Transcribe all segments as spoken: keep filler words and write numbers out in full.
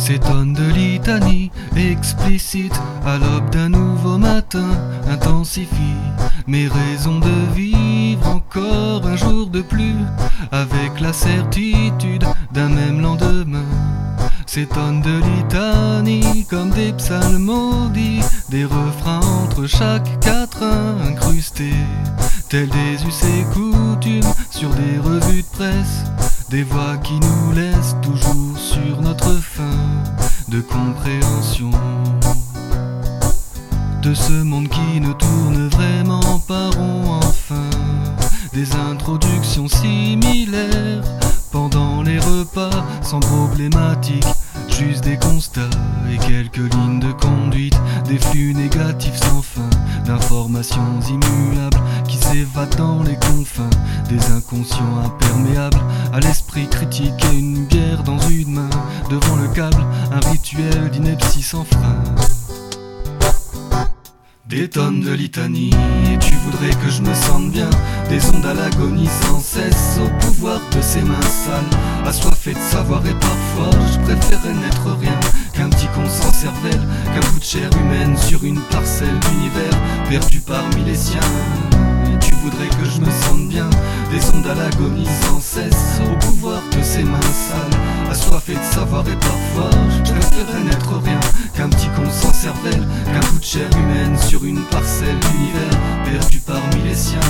Ces tonnes de litanie explicites à l'aube d'un nouveau matin intensifient mes raisons de vivre encore un jour de plus avec la certitude d'un même lendemain. Ces tonnes de litanie comme des psaumes maudits, des refrains entre chaque quatrain incrustés, tels des us et coutumes sur des revues de presse, des voix qui nous laissent toujours sur notre faim de compréhension de ce monde qui ne tourne vraiment pas rond. Enfin, des introductions similaires pendant les repas sans problématique, juste des constats et quelques lignes de conduite, des flux négatifs sans fin, d'informations immuables qui s'évadent dans les confins des inconscients imperméables à l'esprit critique et une bière dans une main devant le câble, un rituel d'ineptie sans frein. Des tonnes de litanie, et tu voudrais que je me sente bien, des ondes à l'agonie sans cesse, au pouvoir de ses mains sales, assoiffées de savoir, et parfois je préférais n'être rien qu'un petit con sans cervelle, qu'un bout de chair humaine sur une parcelle d'univers perdu parmi les siens. Et tu voudrais que je me sente bien, des ondes à l'agonie sans cesse, au pouvoir de ses mains sales, assoiffées de savoir, et parfois je préférais n'être rien qu'un petit con sans cervelle, qu'un bout de chair humaine sur une parcelle d'univers perdu parmi les siens.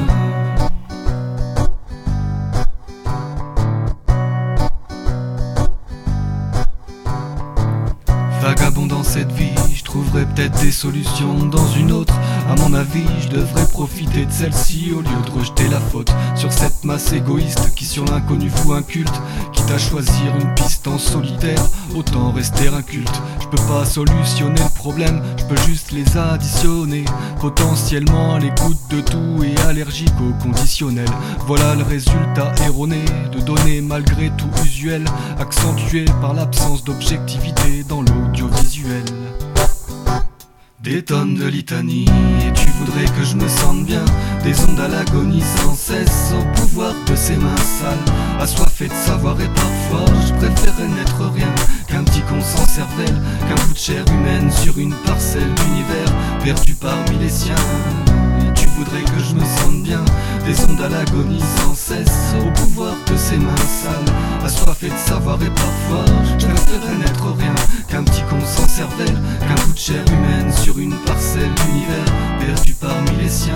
Vagabond dans cette vie, je trouverai peut-être des solutions dans une autre. À mon avis, je devrais profiter de celle-ci au lieu de rejeter la faute sur cette masse égoïste qui sur l'inconnu fout un culte. Quitte à choisir une piste en solitaire, autant rester inculte. Je peux pas solutionner le problème, je peux juste les additionner. Potentiellement à l'écoute de tout et allergique au conditionnel. Voilà le résultat erroné de données malgré tout usuel, accentué par l'absence d'objectivité dans l'audiovisuel. Des tonnes de litanie, et tu voudrais que je me sente bien, des ondes à l'agonie sans cesse, au pouvoir de ses mains sales, assoiffées de savoir, et parfois je préférais n'être rien qu'un petit con sans cervelle, qu'un bout de chair humaine sur une parcelle d'univers perdu parmi les siens. Et tu voudrais que je me sente bien, des ondes à l'agonie sans cesse, au pouvoir de ses mains sales, assoiffées de savoir, et parfois je préférais n'être rien qu'un petit con sans cervelle, qu'un bout de chair humaine sur une parcelle d'univers perdu parmi les siens.